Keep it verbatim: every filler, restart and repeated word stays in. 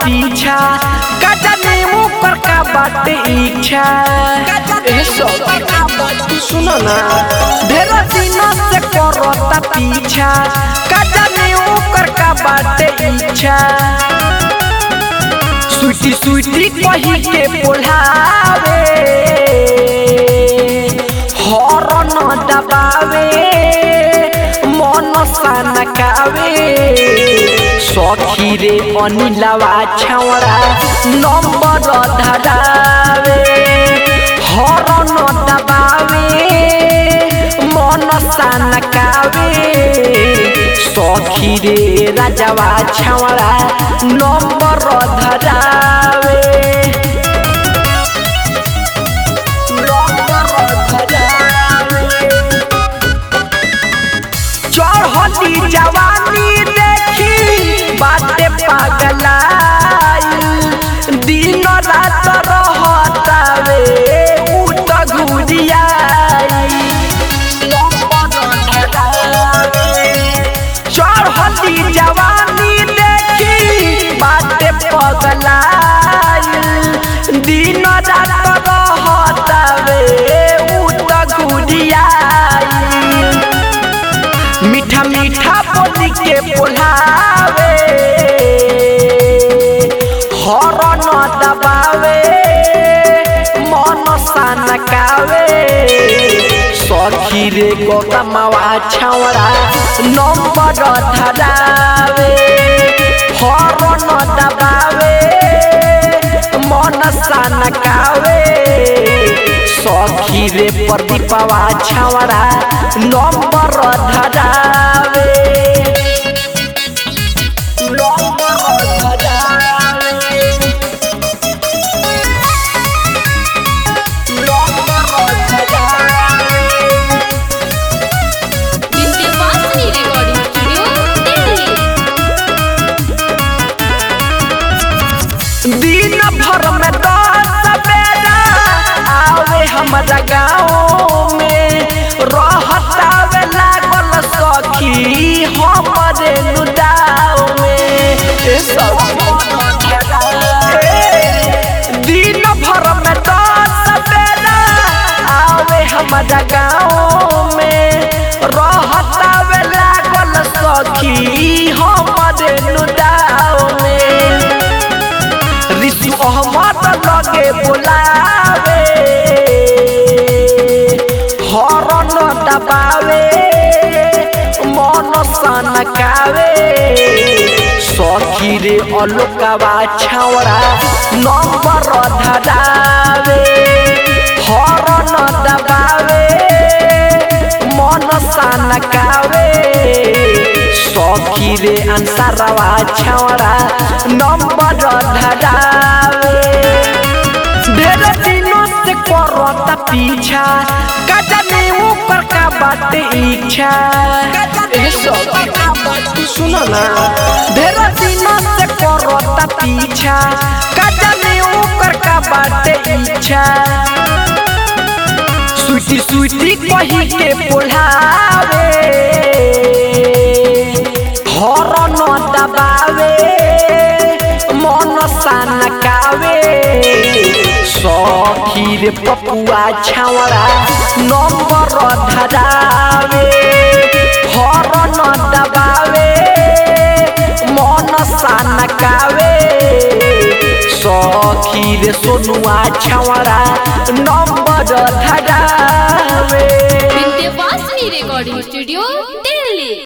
पीछा कजनी मुकर का बाटे इच्छा सुनो ना ढेर दिनों से करता पीछा कजनी मुकर का बाटे इच्छा सुटी सुटी कही के बोलावे हॉर्न दबावे मन सनकावे सखी रे अनिलवा छौड़ा नंबर धरावे हॉर्न दबावे मन सनकावे सखी रे राजवा छौड़ा नंबर धरावे चढ़ती जवानी देखी बाटे पगलाई दिन रात रहतावे उठ घुरियाई चढ़ती जवानी देखी बाटे पगलाई दिन रात रहतावे उठ घुरियाई मीठा मीठा बोली के बोलावे हॉर्न दबावे मन सनकावे सखी रे गोगमवा छौड़ा नंबर धरावे हॉर्न दबावे मन सनकावे सखी रे प्रदीपवा छौड़ा नंबर धरावे दिन भर में दस बेरा आवे हमारा गाँव में रहतावे लागल सखी हमारे नुदाव में दिन भर में दस बेरा आवे हमारा गाँव में रहतावे लागल सखी हमारे नुदाव में रिसु अहमद लगे बुलावे हॉर्न दबावे मन सनकावे सखी रे अलोकवा छौड़ा नंबर धरावे हॉर्न दबावे मन सनकावे सखी रे अंसारवा छौड़ा नंबर धरावे ढेर दिनों से करता पीछा कजनी मुकर का बाटे इच्छा सुनो ना ढेर दिनों से करता पीछा कजनी मुकर का बाटे इच्छा सुटी सुटी कही के बोलावे हॉर्न दबावे मन सनकावे सखी रे पपुआ छौड़ा नंबर धरावे हॉर्न दबावे मन सनकावे सखी रे सोनुआ छौड़ा नंबर धरावे विंध्यवासिनी रिकॉर्डिंग स्टूडियो दिल्ली।